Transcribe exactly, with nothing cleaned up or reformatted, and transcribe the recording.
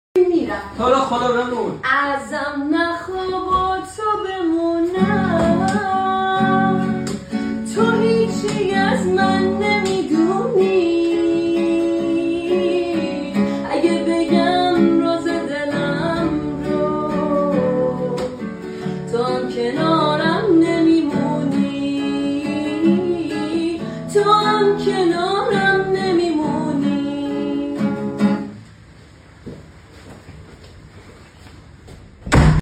میرم تو رو خدا بمون. ازم نخوا با تو بمونم، تو هیچی از من نمیدونی. اگه بگم راز دلم رو تو هم کنارم نمیمونی، تو هم کنارم نمیمونی.